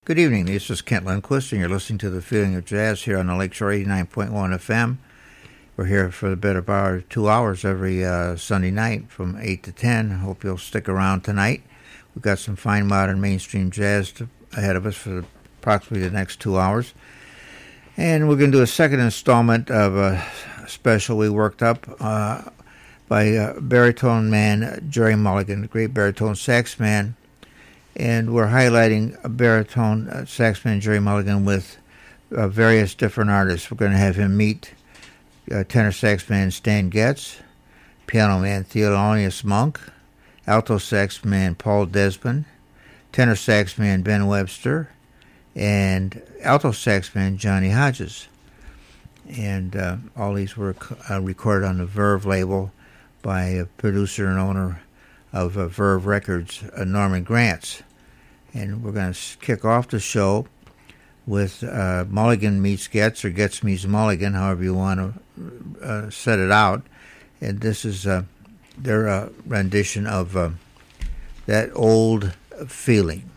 Good evening. This is Kent Lindquist, and you're listening to The Feeling of Jazz here on the Lakeshore 89.1 FM. We're here for the better part of 2 hours every Sunday night from 8 to 10. I hope you'll stick around tonight. We've got some fine modern mainstream jazz ahead of us for approximately the next 2 hours. And we're going to do a second installment of a special we worked up by baritone man Gerry Mulligan, the great baritone sax man. And we're highlighting a baritone sax man Gerry Mulligan with various different artists. We're going to have him meet tenor sax man Stan Getz, piano man Thelonious Monk, alto sax man Paul Desmond, tenor sax man Ben Webster, and alto sax man Johnny Hodges. And all these were recorded on the Verve label by a producer and owner of Verve Records, Norman Granz. And we're going to kick off the show with Mulligan meets Getz, or Getz meets Mulligan, however you want to set it out. And this is their rendition of That Old Feeling.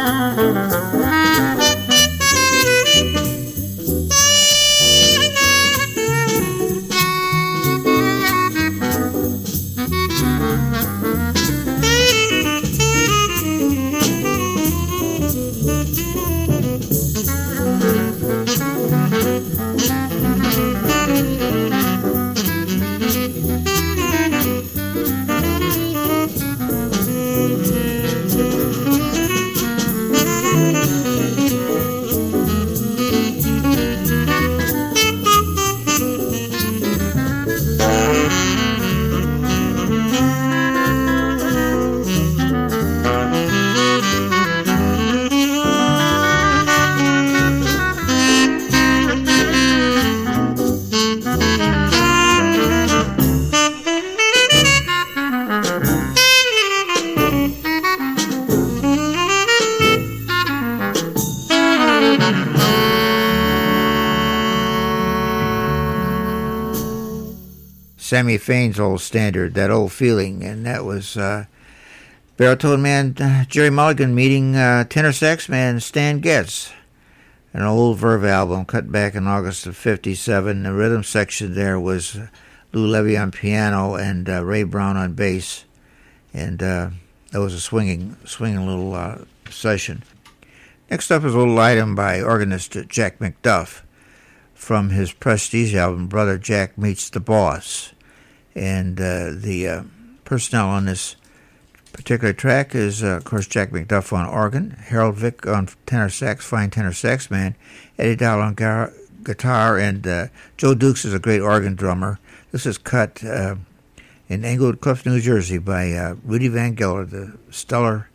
Sammy Fain's old standard, That Old Feeling, and that was baritone man Jerry Mulligan meeting tenor sax man Stan Getz. An old Verve album cut back in August of '57. The rhythm section there was Lou Levy on piano and Ray Brown on bass, and that was a swinging little session. Next up is a little item by organist Jack McDuff from his Prestige album Brother Jack Meets the Boss. And the personnel on this particular track is, of course, Jack McDuff on organ, Harold Vick on tenor sax, fine tenor sax man, Eddie Dowell on guitar, and Joe Dukes is a great organ drummer. This is cut in Englewood Cliffs, New Jersey by Rudy Van Gelder, the stellar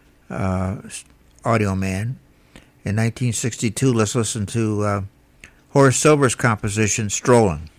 audio man. In 1962, let's listen to Horace Silver's composition, Strolling.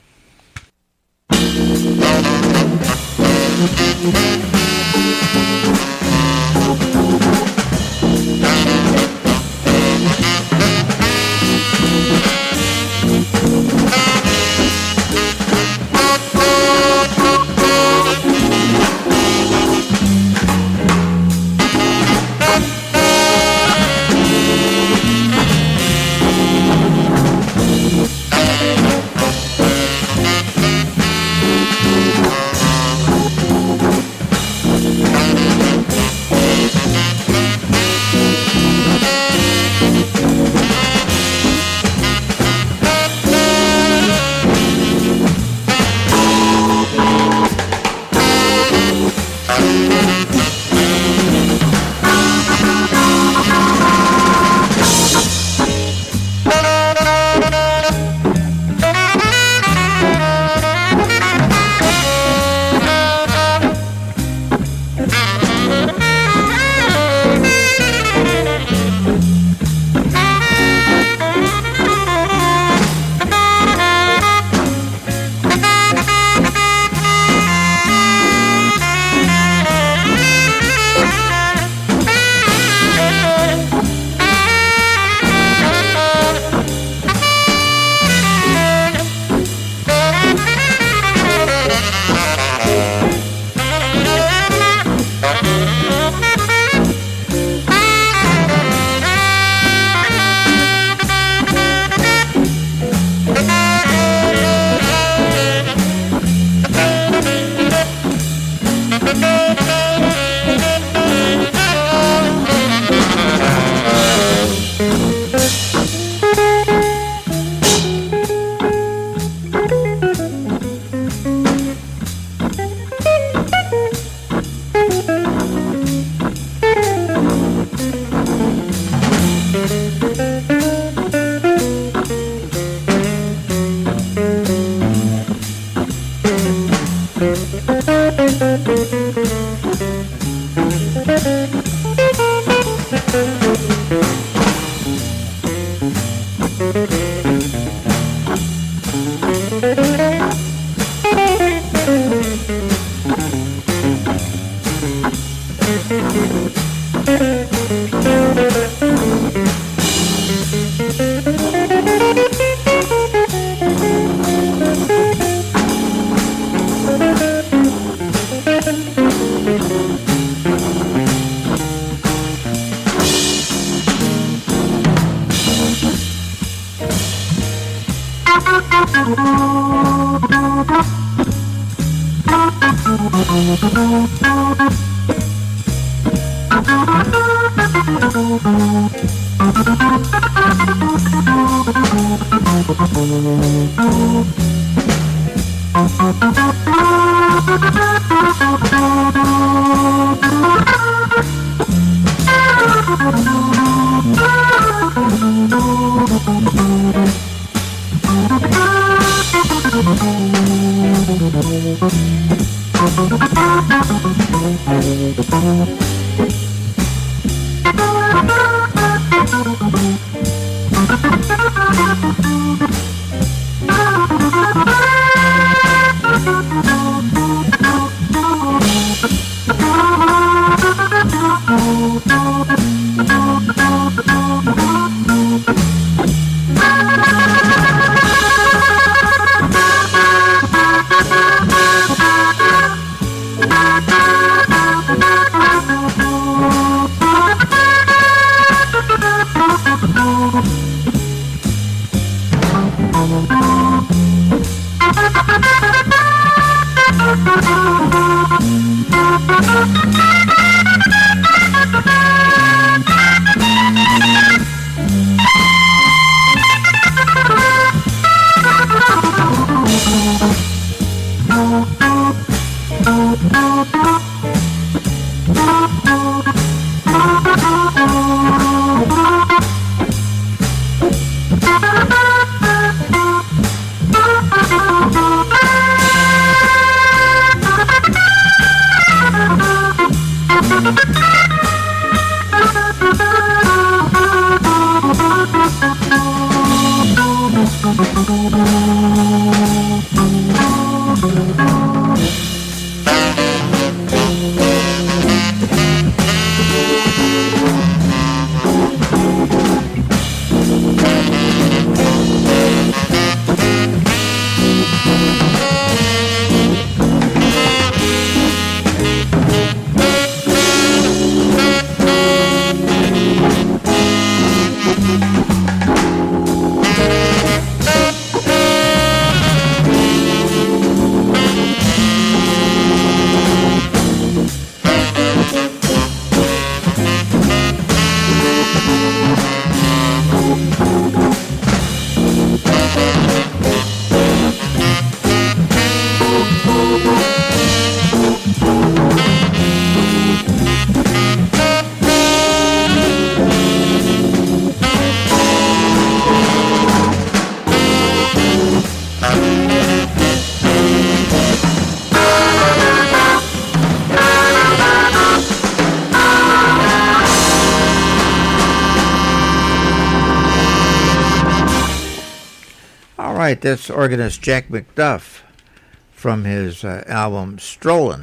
Right, that's organist Jack McDuff from his album Strollin'.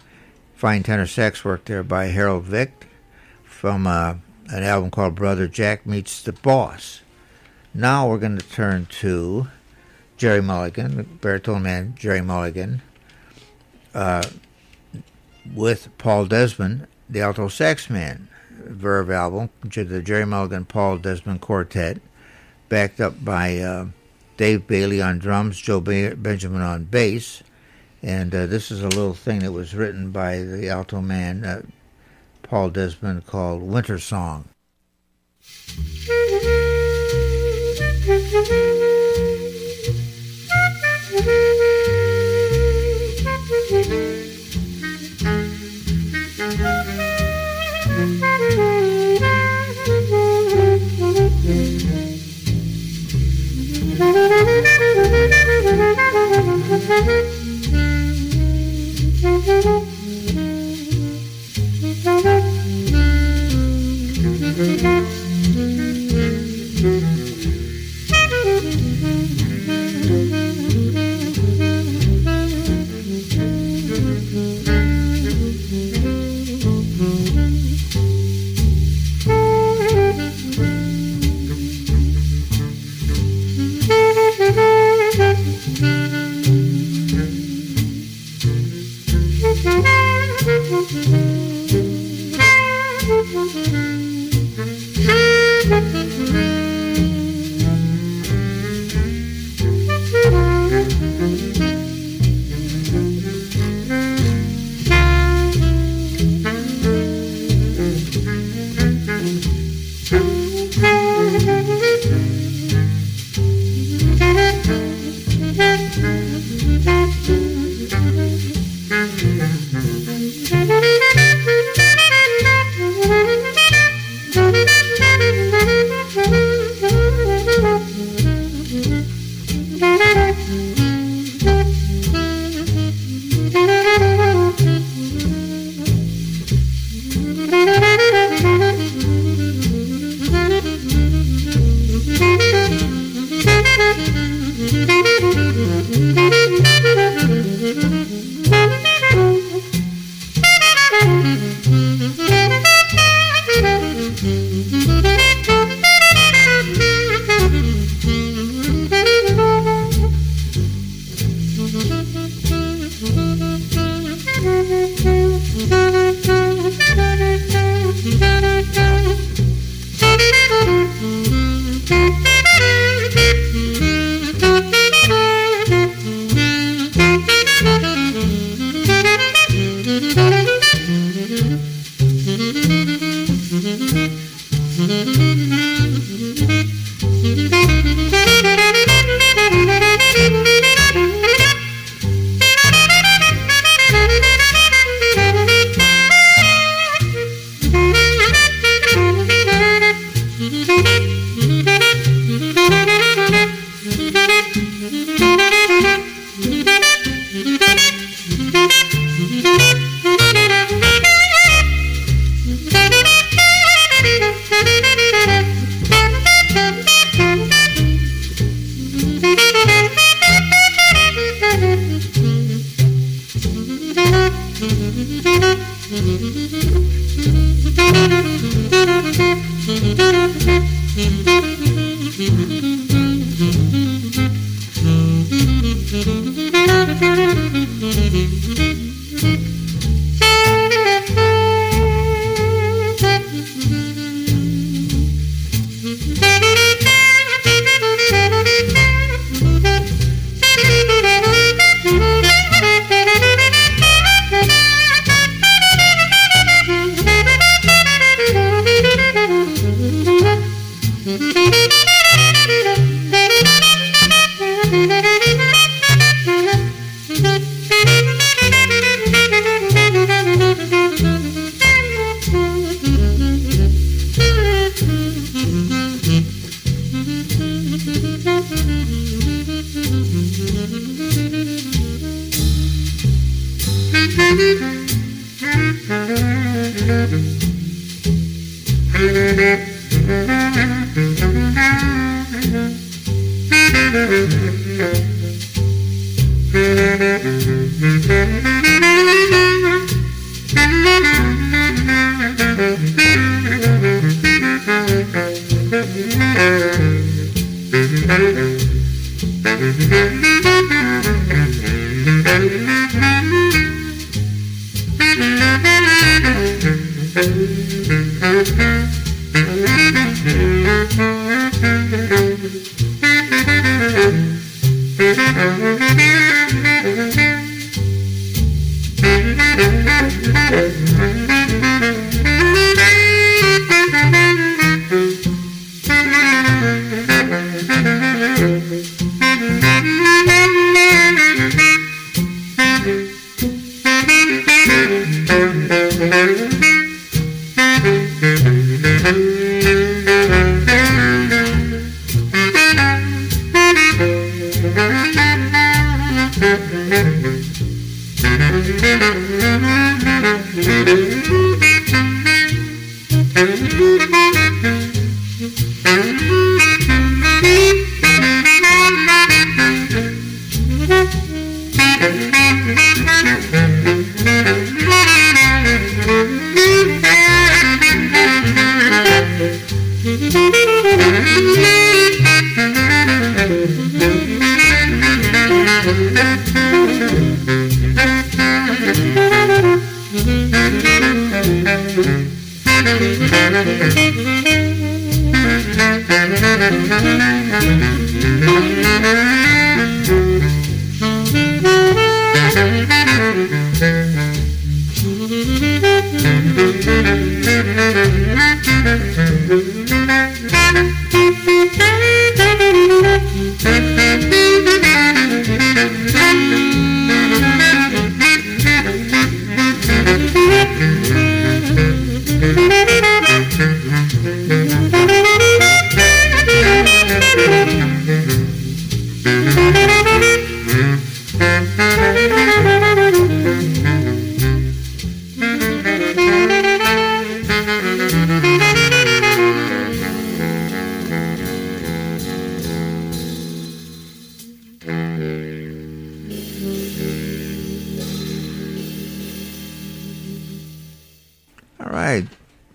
Fine tenor sax work there by Harold Vick from an album called Brother Jack Meets the Boss. Now we're going to turn to Jerry Mulligan, the baritone man Jerry Mulligan, with Paul Desmond, the alto sax man. Verve album, the Jerry Mulligan Paul Desmond Quartet, backed up by Dave Bailey on drums, Joe Benjamin on bass, and this is a little thing that was written by the alto man Paul Desmond called Winter Song.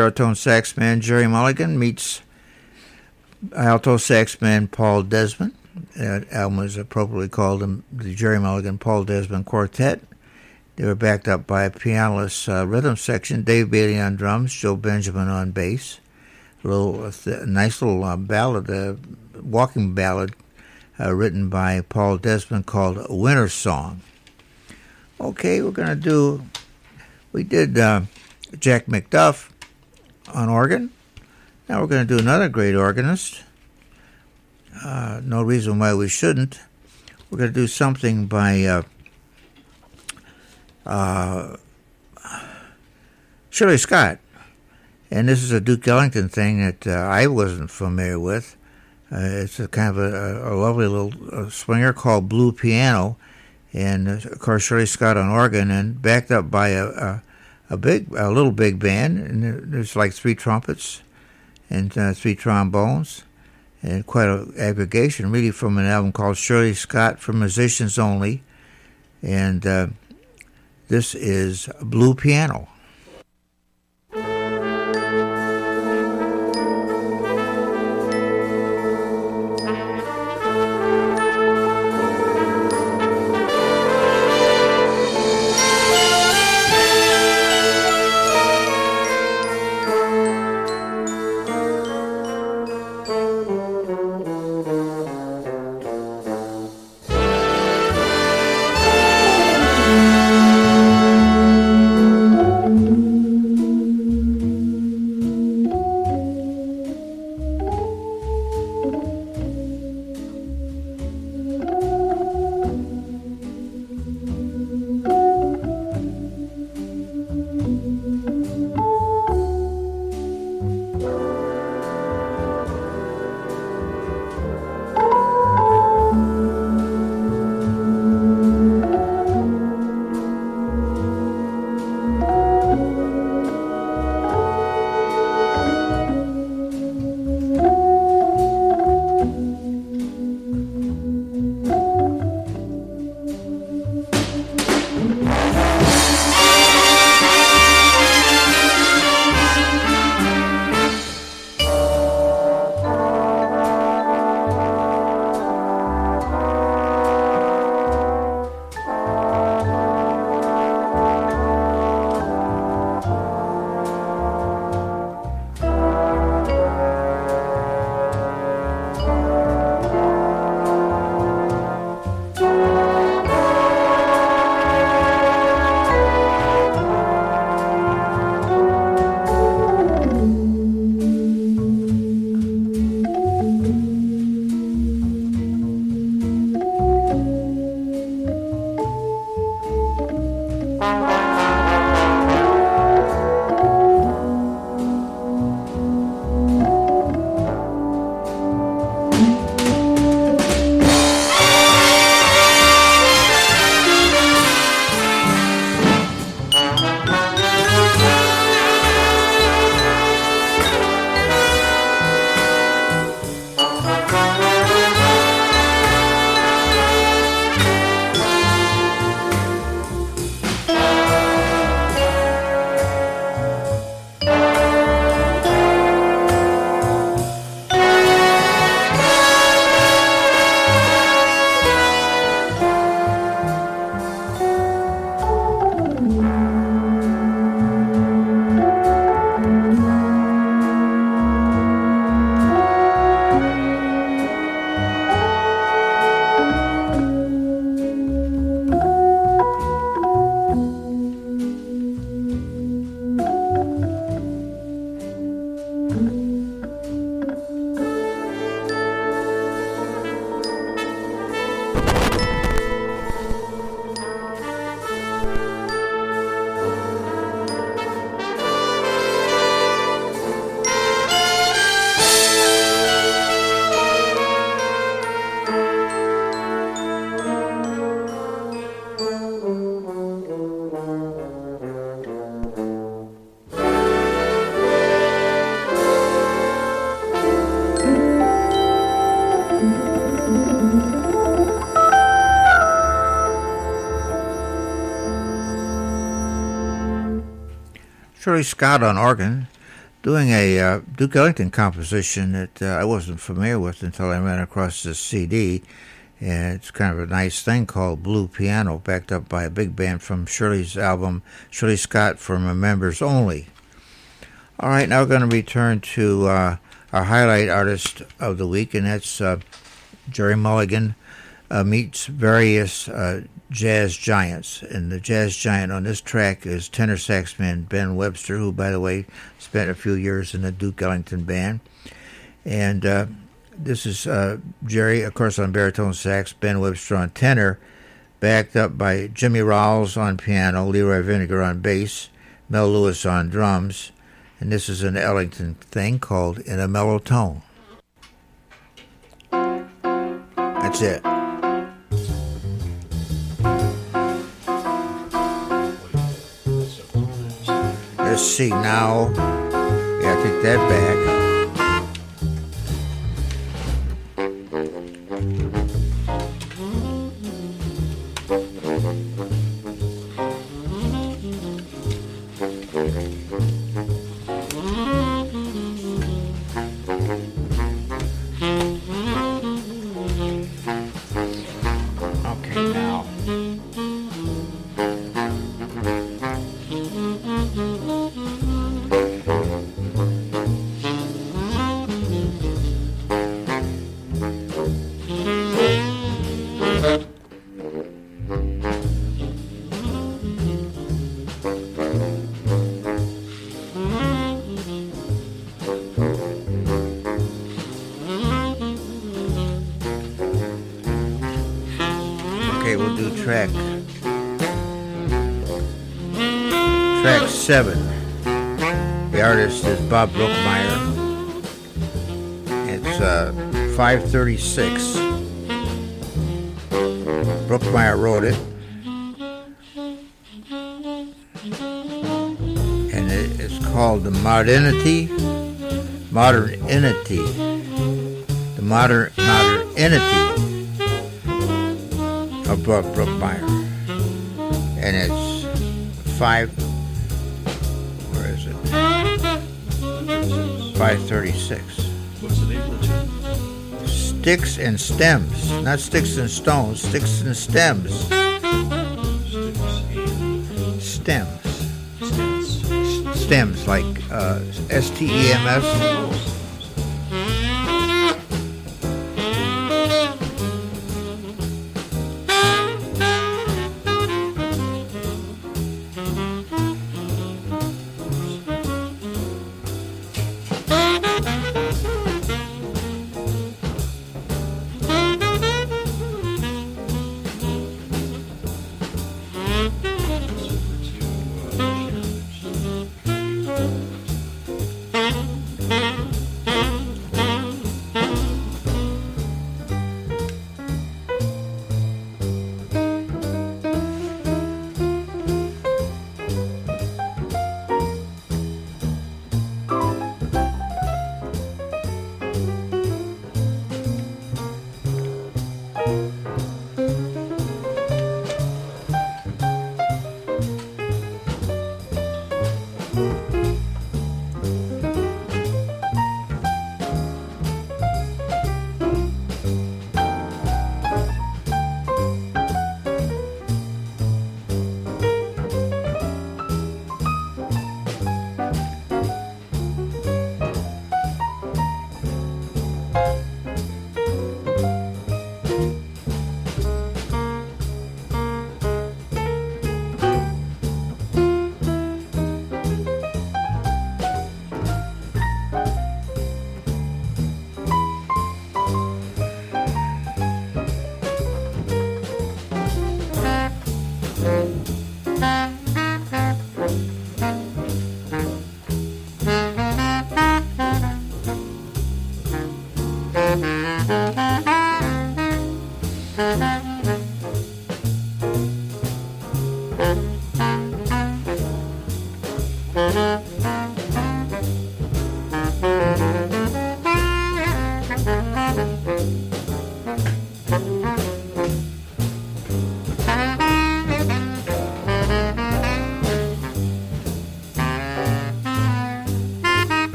baritone sax man Jerry Mulligan meets alto sax man Paul Desmond. That album is appropriately called the Jerry Mulligan Paul Desmond Quartet. They were backed up by a pianist rhythm section, Dave Bailey on drums, Joe Benjamin on bass. A nice little ballad, walking ballad, written by Paul Desmond called Winter Song. Okay, we did Jack McDuff on organ. Now we're going to do another great organist. No reason why we shouldn't. We're going to do something by Shirley Scott. And this is a Duke Ellington thing that I wasn't familiar with. It's a kind of a lovely little swinger called Blue Piano. And, of course, Shirley Scott on organ and backed up by a little big band. And there's like 3 trumpets and 3 trombones. And quite an aggregation, really, from an album called Shirley Scott for Musicians Only. And this is Blue Piano. Shirley Scott on organ. doing a Duke Ellington composition that I wasn't familiar with until I ran across this CD. And it's kind of a nice thing called Blue Piano, backed up by a big band from Shirley's album, Shirley Scott for Members Only. All right, now we're going to return to our highlight artist of the week, and that's Gerry Mulligan meets various jazz giants. And the jazz giant on this track is tenor saxman Ben Webster, who, by the way, spent a few years in the Duke Ellington band. And this is Gerry, of course, on baritone sax, Ben Webster on tenor, backed up by Jimmy Rowles on piano, Leroy Vinnegar on bass, Mel Lewis on drums, and this is an Ellington thing called In a Mellow Tone. That's it. Let's see now. Yeah, take that back. Track 7. The artist is Bob Brookmeyer. It's 536. Brookmeyer wrote it. And it's called The Modernity. The Modernity of Bob Brookmeyer. And it's 536. What's the name of the tune? Sticks and Stems. Not Sticks and Stones, Sticks and Stems. Stems. Stems, like STEMS.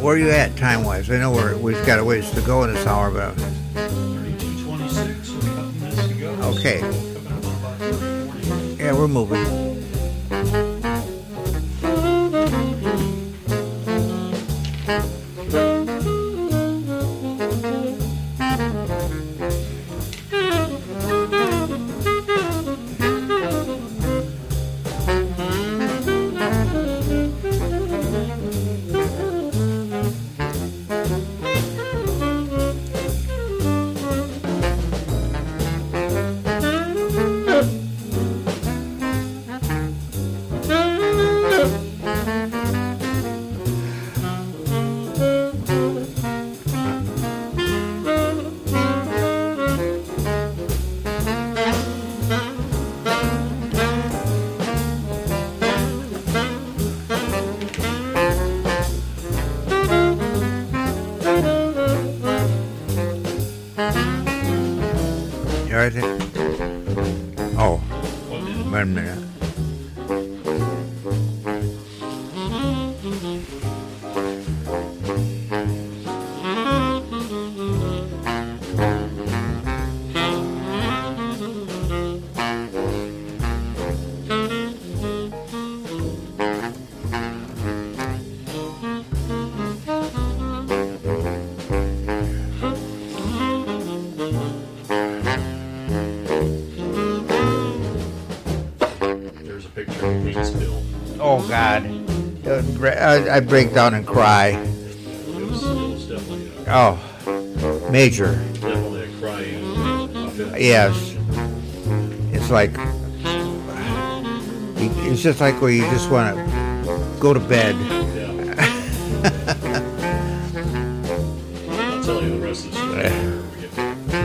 Where are you at time-wise? I know we've got a ways to go in this hour, but 32:26. We're a couple minutes to go. Okay. So we'll come out about 30, 40. yeah, we're moving. You all right there? Oh, 1 minute. 1 minute. There's a picture of Kate's bill. Oh, God. I break down and cry. It was definitely Oh, major. definitely a crying event. Yes. It's like, it's just like where you just want to go to bed. Yeah. I'll tell you the rest of the story after we get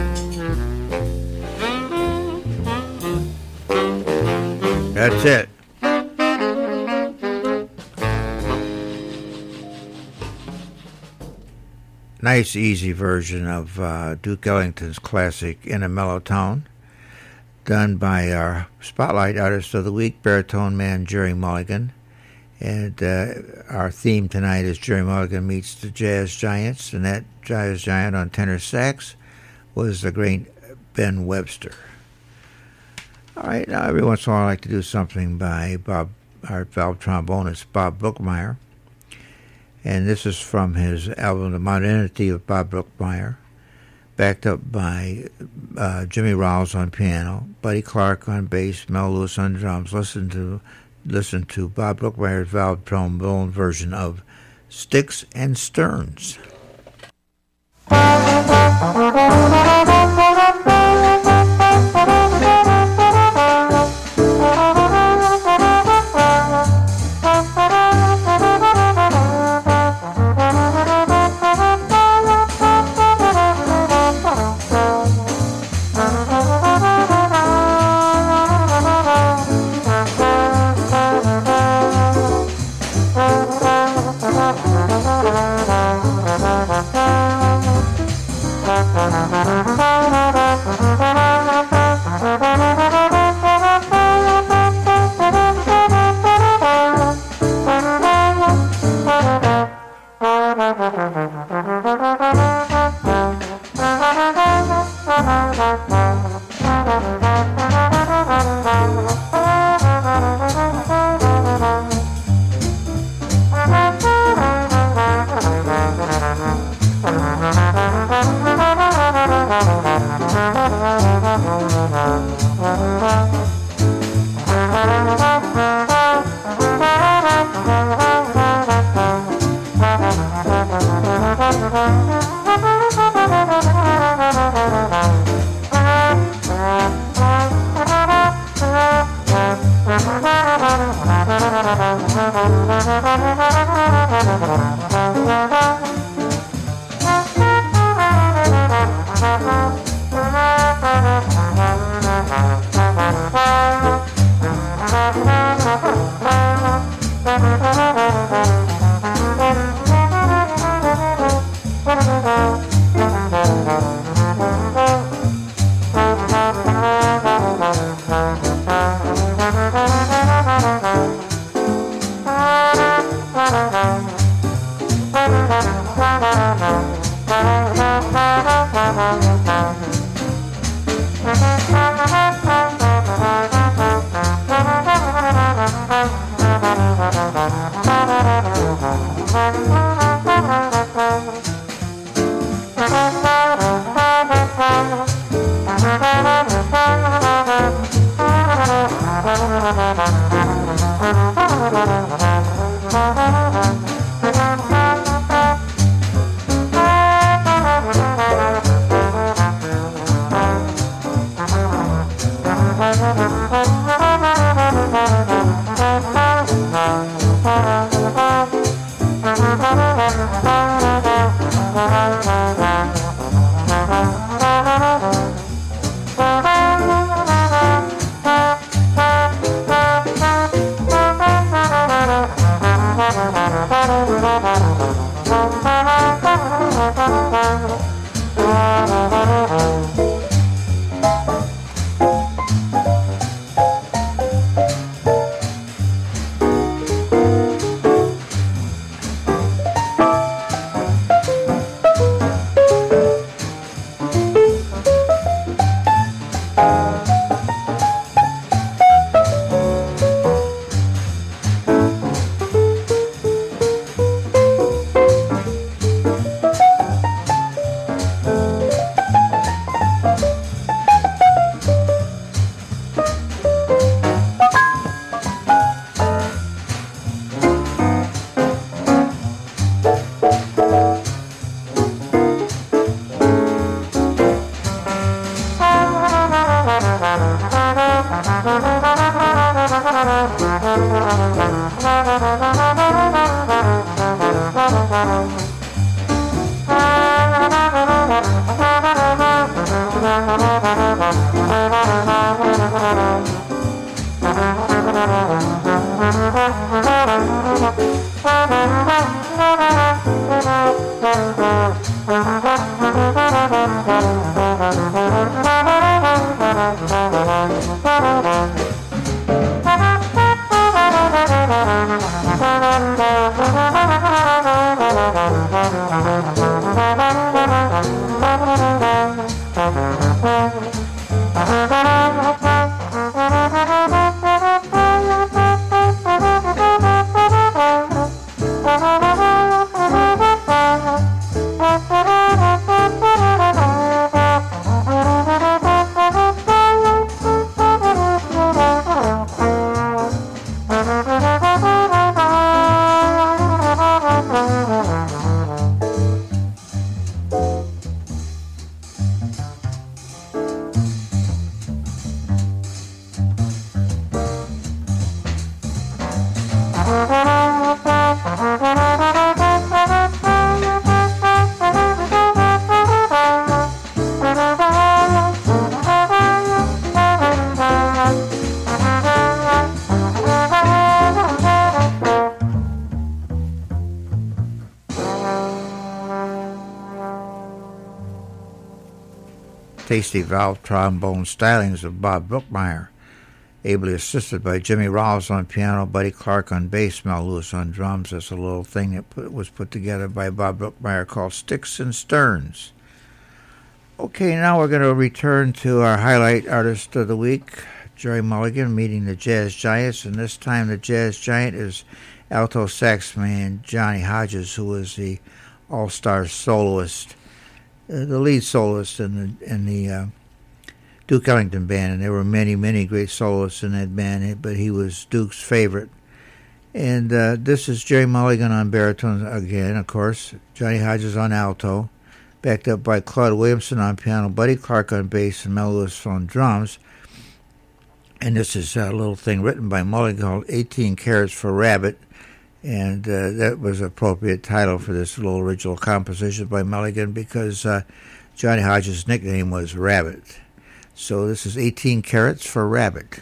there. That's it. Nice, easy version of Duke Ellington's classic In a Mellow Tone, done by our Spotlight Artist of the Week, baritone man Jerry Mulligan. And our theme tonight is Jerry Mulligan meets the Jazz Giants, and that Jazz Giant on tenor sax was the great Ben Webster. All right, now every once in a while I like to do something by our valve trombonist, Bob Brookmeyer. And this is from his album, The Modernity of Bob Brookmeyer, backed up by Jimmy Rowles on piano, Buddy Clark on bass, Mel Lewis on drums. Listen to Bob Brookmeyer's valve trombone version of Sticks and Sterns. Tasty valve trombone stylings of Bob Brookmeyer, ably assisted by Jimmy Rawls on piano, Buddy Clark on bass, Mel Lewis on drums. That's a little thing that was put together by Bob Brookmeyer called Sticks and Sterns. Okay, now we're going to return to our highlight artist of the week, Gerry Mulligan, meeting the jazz giants, and this time the jazz giant is alto sax man Johnny Hodges, who was the all-star soloist, the lead soloist in the Duke Ellington band, and there were many, many great soloists in that band, but he was Duke's favorite. And this is Gerry Mulligan on baritone again, of course, Johnny Hodges on alto, backed up by Claude Williamson on piano, Buddy Clark on bass, and Mel Lewis on drums. And this is a little thing written by Mulligan called 18 Carats for Rabbit, and that was an appropriate title for this little original composition by Mulligan because Johnny Hodges' nickname was Rabbit. So this is 18 Carats for Rabbit.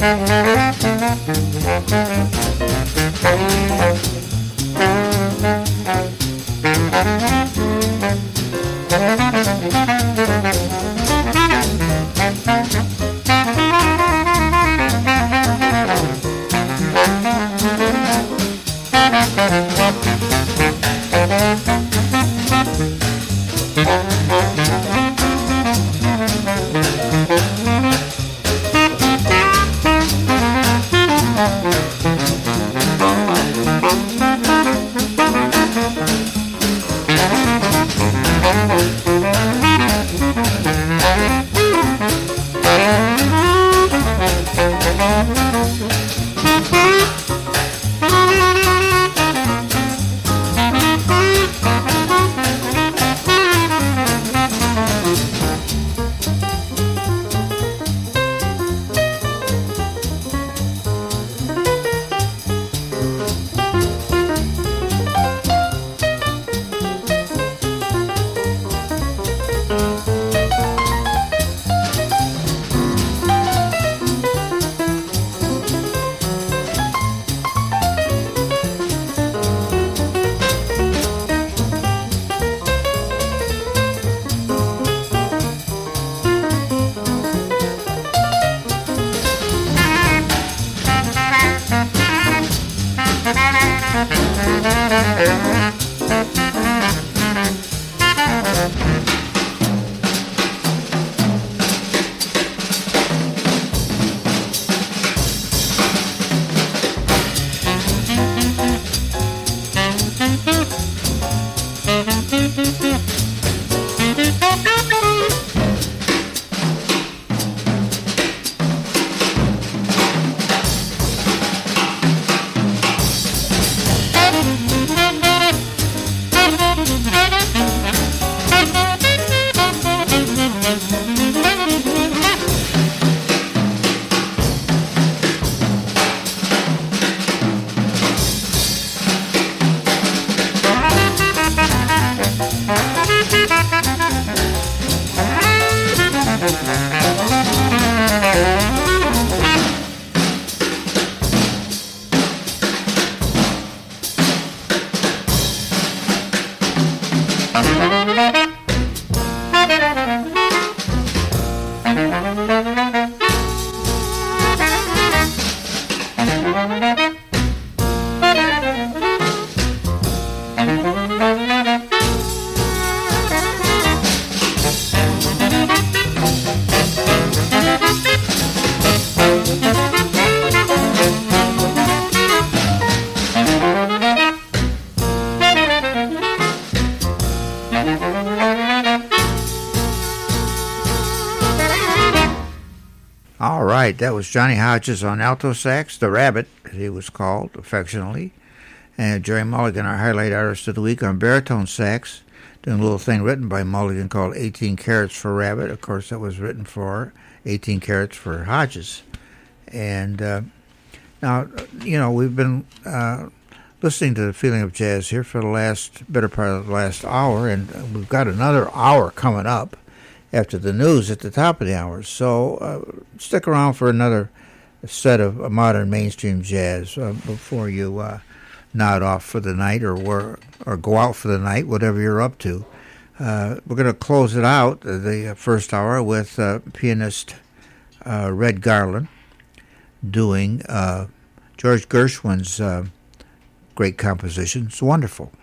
All right, that was Johnny Hodges on alto sax, the Rabbit, as he was called affectionately, and Jerry Mulligan, our highlight artist of the week, on baritone sax, doing a little thing written by Mulligan called 18 Carats for Rabbit. Of course, that was written for 18 Carats for Hodges. And now, you know, we've been listening to the Feeling of Jazz here for the better part of the last hour, and we've got another hour coming up after the news at the top of the hour. So stick around for another set of modern mainstream jazz before you nod off for the night or go out for the night, whatever you're up to. We're going to close it out, the first hour, with pianist Red Garland doing George Gershwin's great composition. It's wonderful.